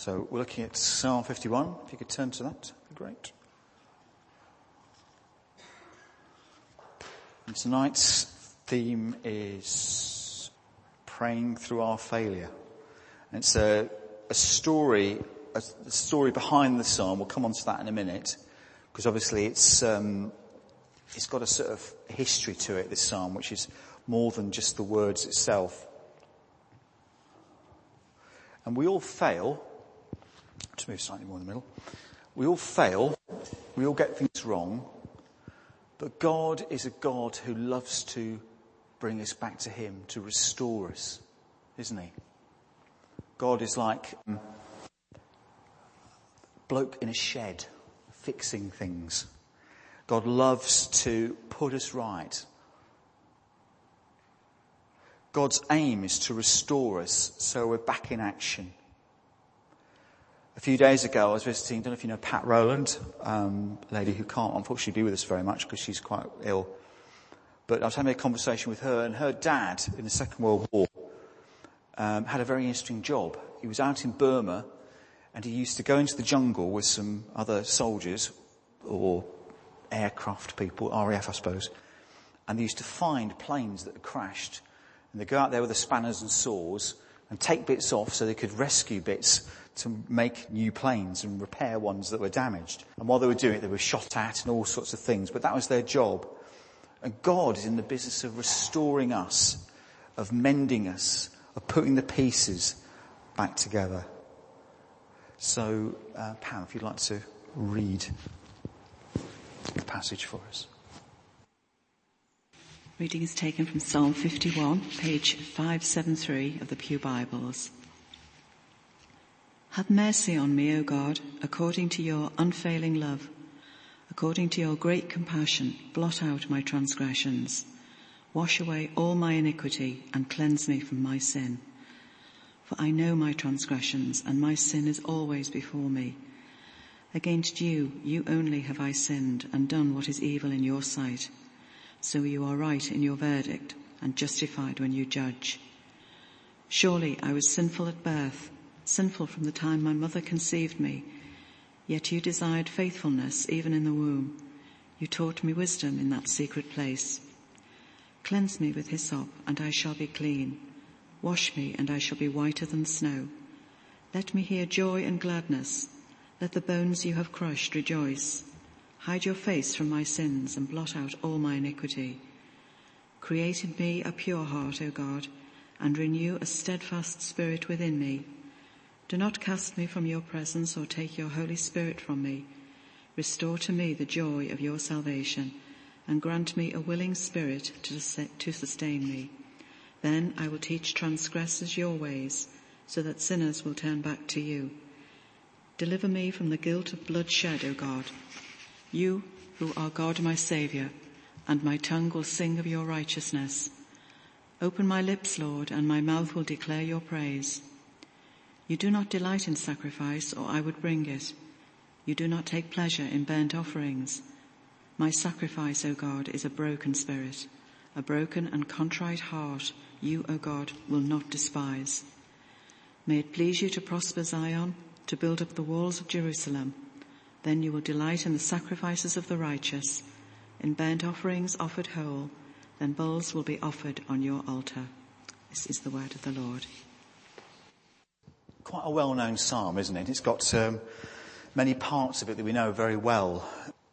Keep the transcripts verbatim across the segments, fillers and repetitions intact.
So we're looking at Psalm fifty-one. If you could turn to that, that'd be great. And tonight's theme is praying through our failure. And it's a, a story, a, a story behind the psalm. We'll come on to that in a minute, because obviously it's um, it's got a sort of history to it, this psalm, which is more than just the words itself. And we all fail. Just move slightly more in the middle. We all fail. We all get things wrong. But God is a God who loves to bring us back to him, to restore us, isn't he? God is like um, a bloke in a shed, fixing things. God loves to put us right. God's aim is to restore us so we're back in action. A few days ago I was visiting, I don't know if you know Pat Rowland, um, a lady who can't unfortunately be with us very much because she's quite ill. But I was having a conversation with her, and her dad in the Second World War um, had a very interesting job. He was out in Burma, and he used to go into the jungle with some other soldiers or aircraft people, R A F I suppose, and they used to find planes that had crashed. And they'd go out there with the spanners and saws and take bits off so they could rescue bits to make new planes and repair ones that were damaged. And while they were doing it, they were shot at and all sorts of things. But that was their job. And God is in the business of restoring us, of mending us, of putting the pieces back together. So, uh, Pam, if you'd like to read the passage for us. Reading is taken from Psalm fifty-one, page five seventy-three of the Pew Bibles. Have mercy on me, O God, according to your unfailing love. According to your great compassion, blot out my transgressions. Wash away all my iniquity and cleanse me from my sin. For I know my transgressions, and my sin is always before me. Against you, you only have I sinned and done what is evil in your sight. So you are right in your verdict and justified when you judge. Surely I was sinful at birth, sinful from the time my mother conceived me. Yet you desired faithfulness even in the womb. You taught me wisdom in that secret place. Cleanse me with hyssop, and I shall be clean. Wash me, and I shall be whiter than snow. Let me hear joy and gladness. Let the bones you have crushed rejoice. Hide your face from my sins and blot out all my iniquity. Create in me a pure heart, O God, and renew a steadfast spirit within me. Do not cast me from your presence or take your Holy Spirit from me. Restore to me the joy of your salvation and grant me a willing spirit to, to sustain me. Then I will teach transgressors your ways so that sinners will turn back to you. Deliver me from the guilt of bloodshed, O God. You who are God my Saviour, and my tongue will sing of your righteousness. Open my lips, Lord, and my mouth will declare your praise. You do not delight in sacrifice, or I would bring it. You do not take pleasure in burnt offerings. My sacrifice, O God, is a broken spirit, a broken and contrite heart you, O God, will not despise. May it please you to prosper Zion, to build up the walls of Jerusalem. Then you will delight in the sacrifices of the righteous, in burnt offerings offered whole. Then bulls will be offered on your altar. This is the word of the Lord. Quite a well-known psalm, isn't it? It's got um, many parts of it that we know very well.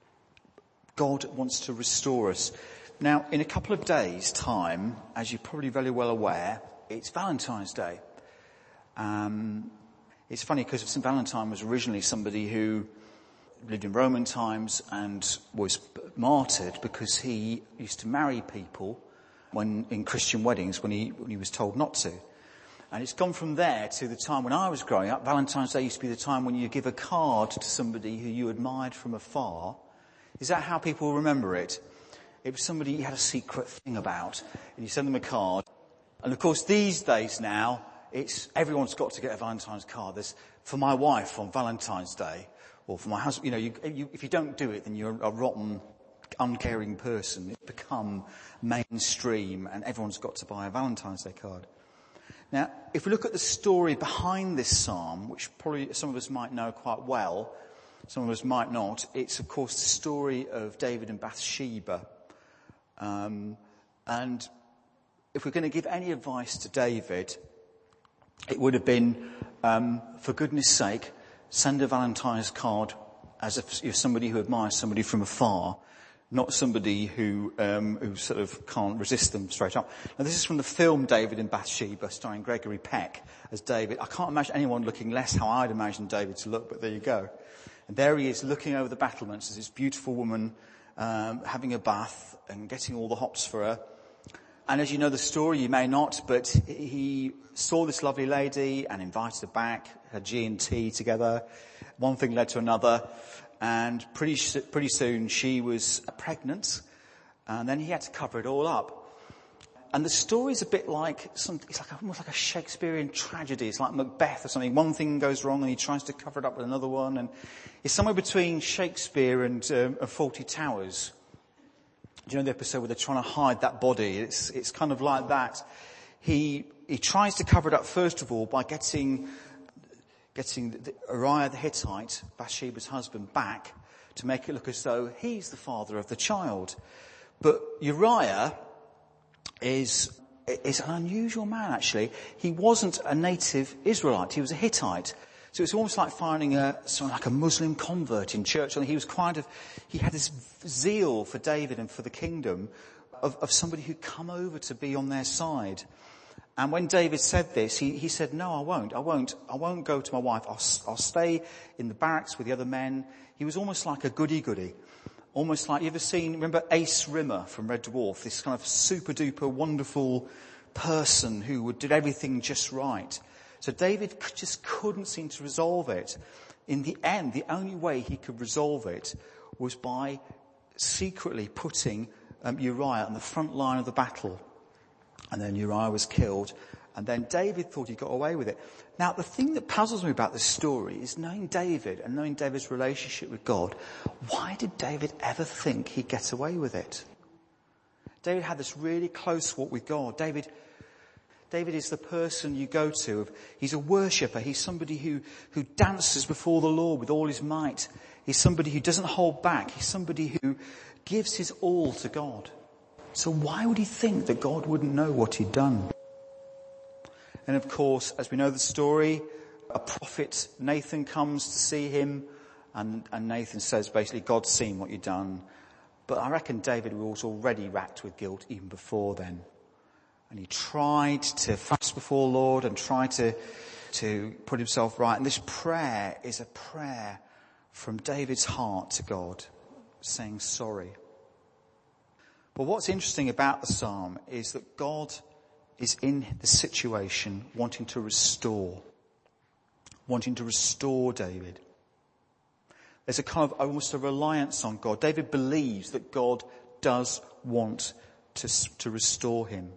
God wants to restore us. Now, in a couple of days' time, as you're probably very well aware, it's Valentine's Day. Um, it's funny because Saint Valentine was originally somebody who lived in Roman times and was martyred because he used to marry people when in Christian weddings when he when he was told not to. And it's gone from there to the time when I was growing up. Valentine's Day used to be the time when you give a card to somebody who you admired from afar. Is that how people remember it? It was somebody you had a secret thing about, and you send them a card. And of course, these days now, it's everyone's got to get a Valentine's card. There's for my wife on Valentine's Day, or for my husband. You know, you, you, if you don't do it, then you're a rotten, uncaring person. It's become mainstream, and everyone's got to buy a Valentine's Day card. Now, if we look at the story behind this psalm, which probably some of us might know quite well, some of us might not, it's of course the story of David and Bathsheba. Um, and if we're going to give any advice to David, it would have been, um, for goodness sake, send a Valentine's card as if you're somebody who admires somebody from afar, not somebody who um, who sort of can't resist them straight up. Now, this is from the film David and Bathsheba, starring Gregory Peck as David. I can't imagine anyone looking less how I'd imagine David to look, but there you go. And there he is looking over the battlements as this beautiful woman um, having a bath and getting all the hops for her. And as you know the story, you may not, but he saw this lovely lady and invited her back, had G and T together. One thing led to another, and pretty pretty soon she was pregnant, and then he had to cover it all up. And the story's a bit like some, it's like almost like a Shakespearean tragedy. It's like Macbeth or something. One thing goes wrong, and he tries to cover it up with another one, and it's somewhere between Shakespeare and, um, and Fawlty Towers. Do you know the episode where they're trying to hide that body? It's it's kind of like that. He he tries to cover it up first of all by getting getting the, Uriah the Hittite, Bathsheba's husband, back to make it look as though he's the father of the child. But Uriah is is an unusual man, actually. He wasn't a native Israelite. He was a Hittite. So it's almost like finding a sort of like a Muslim convert in church. And he was kind of, he had this zeal for David and for the kingdom of, of somebody who'd come over to be on their side. And when David said this, he, he said, no, I won't. I won't. I won't go to my wife. I'll, I'll stay in the barracks with the other men. He was almost like a goody-goody. Almost like, you ever seen, remember Ace Rimmer from Red Dwarf? This kind of super-duper wonderful person who did everything just right. So David just couldn't seem to resolve it. In the end, the only way he could resolve it was by secretly putting um, Uriah on the front line of the battle. And then Uriah was killed. And then David thought he got away with it. Now, the thing that puzzles me about this story is knowing David and knowing David's relationship with God. Why did David ever think he'd get away with it? David had this really close walk with God. David... David is the person you go to. He's a worshipper. He's somebody who, who dances before the Lord with all his might. He's somebody who doesn't hold back. He's somebody who gives his all to God. So why would he think that God wouldn't know what he'd done? And of course, as we know the story, a prophet, Nathan, comes to see him. And, and Nathan says basically, God's seen what you've done. But I reckon David was already racked with guilt even before then. And he tried to fast before the Lord and tried to, to put himself right. And this prayer is a prayer from David's heart to God, saying sorry. But what's interesting about the psalm is that God is in the situation wanting to restore, wanting to restore David. There's a kind of almost a reliance on God. David believes that God does want to, to restore him.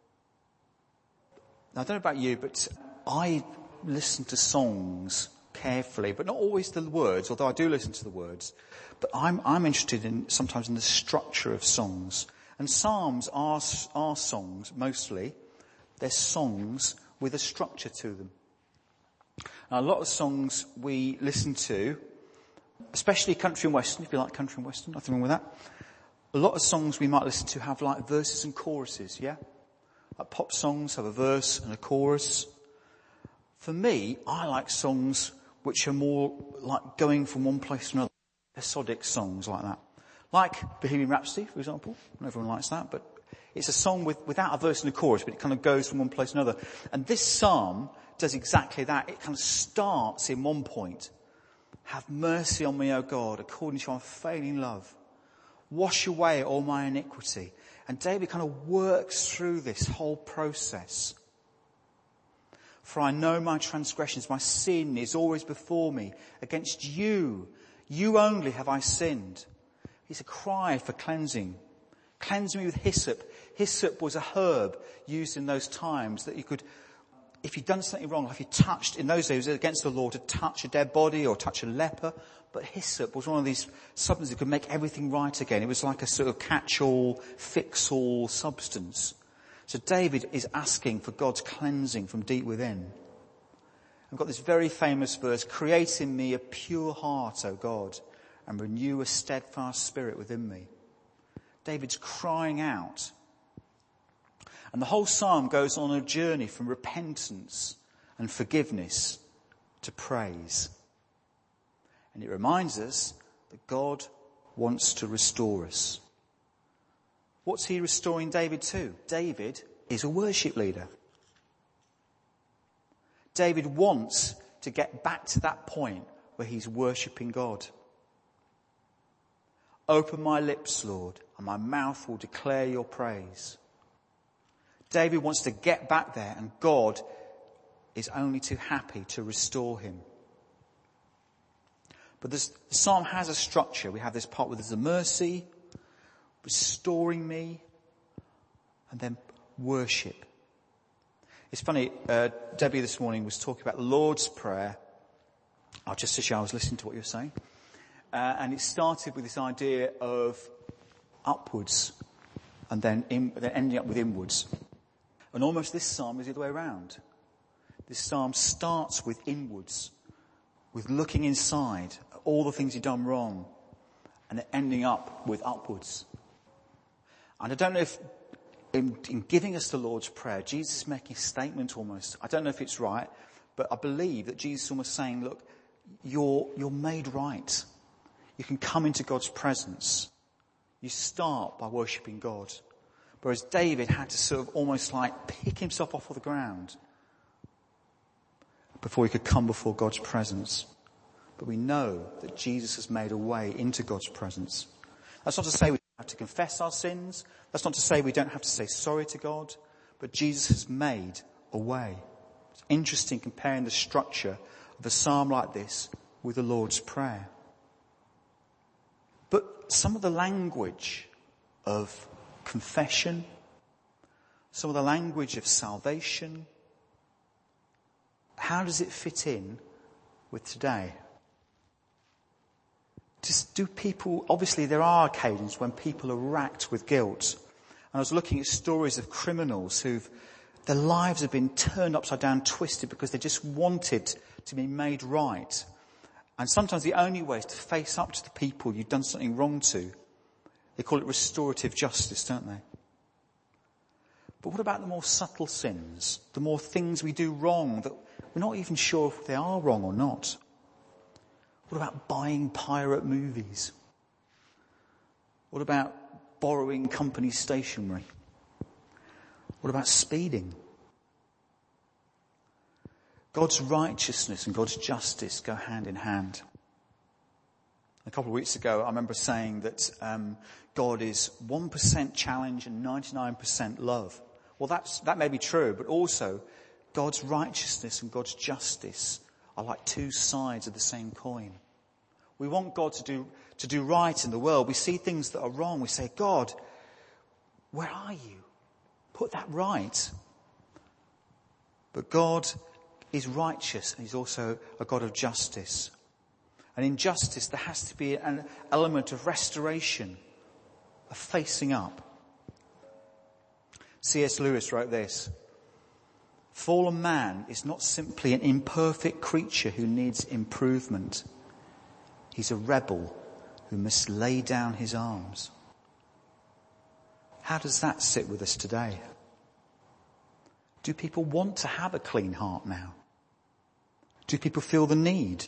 Now, I don't know about you, but I listen to songs carefully, but not always the words, although I do listen to the words. But I'm, I'm interested in sometimes in the structure of songs. And psalms are, are songs, mostly. They're songs with a structure to them. Now, a lot of songs we listen to, especially country and western, if you like country and western, nothing wrong with that. A lot of songs we might listen to have like verses and choruses, yeah? Like pop songs have a verse and a chorus. For me, I like songs which are more like going from one place to another. Episodic songs like that. Like Bohemian Rhapsody, for example. Not everyone likes that, but it's a song with, without a verse and a chorus, but it kind of goes from one place to another. And this psalm does exactly that. It kind of starts in one point. Have mercy on me, O God, according to your unfailing love. Wash away all my iniquity. And David kind of works through this whole process. For I know my transgressions, my sin is always before me. Against you, you only have I sinned. It's a cry for cleansing. Cleanse me with hyssop. Hyssop was a herb used in those times that you could, if you'd done something wrong, if you touched, in those days, it was against the law to touch a dead body or touch a leper. But hyssop was one of these substances that could make everything right again. It was like a sort of catch-all, fix-all substance. So David is asking for God's cleansing from deep within. I've got this very famous verse, create in me a pure heart, O God, and renew a steadfast spirit within me. David's crying out. And the whole psalm goes on a journey from repentance and forgiveness to praise. And it reminds us that God wants to restore us. What's he restoring David to? David is a worship leader. David wants to get back to that point where he's worshipping God. Open my lips, Lord, and my mouth will declare your praise. David wants to get back there, and God is only too happy to restore him. But this, the psalm has a structure. We have this part where there's a mercy, restoring me, and then worship. It's funny, uh, Debbie this morning was talking about the Lord's Prayer. Oh, just as I was listening to what you were saying. Uh, and it started with this idea of upwards and then, in, then ending up with inwards. And almost this psalm is the other way around. This psalm starts with inwards, with looking inside at all the things you've done wrong, and then ending up with upwards. And I don't know if in, in giving us the Lord's Prayer, Jesus is making a statement almost. I don't know if it's right, but I believe that Jesus is almost saying, look, you're, you're made right. You can come into God's presence. You start by worshipping God. Whereas David had to sort of almost like pick himself off of the ground before he could come before God's presence. But we know that Jesus has made a way into God's presence. That's not to say we don't have to confess our sins. That's not to say we don't have to say sorry to God. But Jesus has made a way. It's interesting comparing the structure of a psalm like this with the Lord's Prayer. But some of the language of confession, some of the language of salvation, how does it fit in with today? Just do people, obviously there are occasions when people are racked with guilt. And I was looking at stories of criminals who've, their lives have been turned upside down, twisted because they just wanted to be made right. And sometimes the only way is to face up to the people you've done something wrong to. They call it restorative justice, don't they? But what about the more subtle sins? The more things we do wrong that we're not even sure if they are wrong or not? What about buying pirate movies? What about borrowing company stationery? What about speeding? God's righteousness and God's justice go hand in hand. A couple of weeks ago, I remember saying that um, God is one percent challenge and ninety-nine percent love. Well, that's, that may be true, but also God's righteousness and God's justice are like two sides of the same coin. We want God to do, to do right in the world. We see things that are wrong. We say, God, where are you? Put that right. But God is righteous and he's also a God of justice. And in justice, there has to be an element of restoration, of facing up. C S Lewis wrote this: fallen man is not simply an imperfect creature who needs improvement. He's a rebel who must lay down his arms. How does that sit with us today? Do people want to have a clean heart now? Do people feel the need?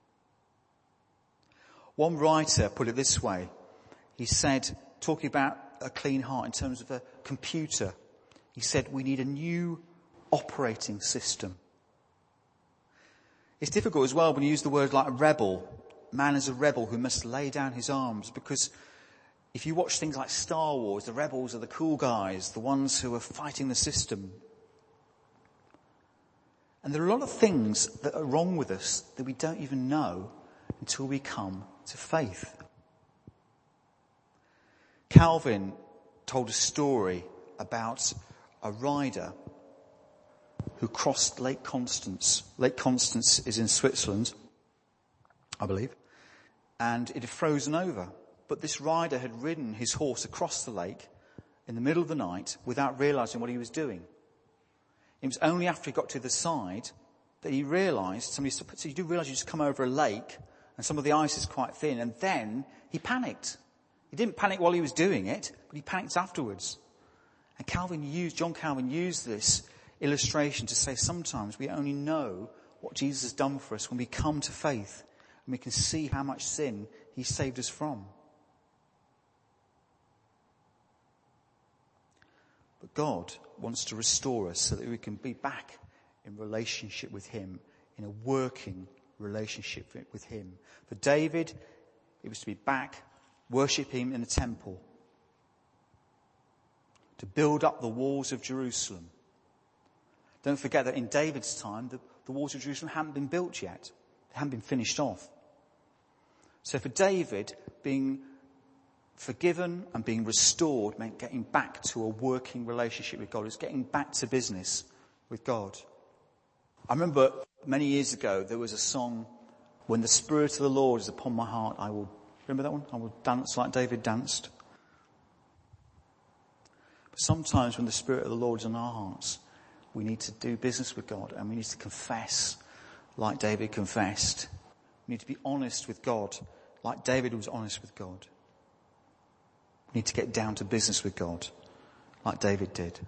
One writer put it this way. He said, talking about a clean heart in terms of a computer, he said, we need a new operating system. It's difficult as well when you use the word like a rebel. Man is a rebel who must lay down his arms, because if you watch things like Star Wars, the rebels are the cool guys, the ones who are fighting the system. And there are a lot of things that are wrong with us that we don't even know until we come to faith. Calvin told a story about a rider who crossed Lake Constance. Lake Constance is in Switzerland, I believe, and it had frozen over. But this rider had ridden his horse across the lake in the middle of the night without realizing what he was doing. It was only after he got to the side that he realized, somebody said, so you do realize you just come over a lake and some of the ice is quite thin, and then he panicked. He didn't panic while he was doing it, but he panicked afterwards. And Calvin used, John Calvin used this illustration to say sometimes we only know what Jesus has done for us when we come to faith and we can see how much sin he saved us from. But God wants to restore us so that we can be back in relationship with him, in a working relationship with him. For David, it was to be back, worship him in the temple, to build up the walls of Jerusalem. Don't forget that in David's time, the, the walls of Jerusalem hadn't been built yet. They hadn't been finished off. So for David, being forgiven and being restored meant getting back to a working relationship with God. It was getting back to business with God. I remember many years ago, there was a song, "When the Spirit of the Lord is upon my heart, I will," remember that one? "I will dance like David danced." But sometimes when the Spirit of the Lord is on our hearts, we need to do business with God and we need to confess like David confessed. We need to be honest with God like David was honest with God. We need to get down to business with God like David did.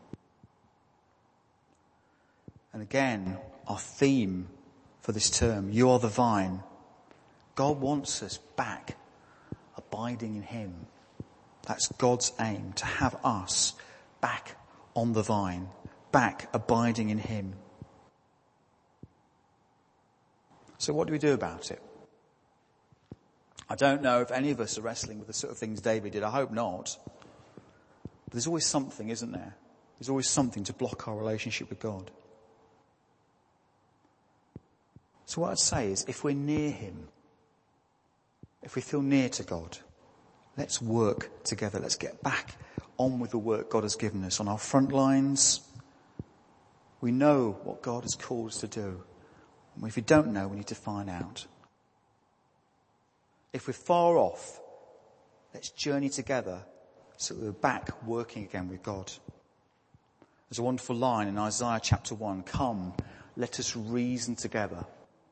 And again, our theme for this term, "You are the vine." God wants us back, abiding in him. That's God's aim, to have us back on the vine, back abiding in him. So what do we do about it? I don't know if any of us are wrestling with the sort of things David did. I hope not. But there's always something, isn't there? There's always something to block our relationship with God. So what I'd say is, if we're near him, if we feel near to God, let's work together. Let's get back on with the work God has given us on our front lines. We know what God has called us to do. And if we don't know, we need to find out. If we're far off, let's journey together so that we're back working again with God. There's a wonderful line in Isaiah chapter one, "Come, let us reason together."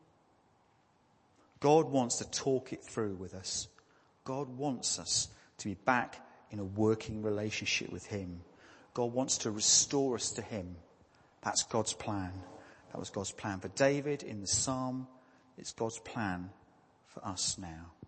God wants to talk it through with us. God wants us to be back in a working relationship with him. God wants to restore us to him. That's God's plan. That was God's plan for David in the psalm. It's God's plan for us now.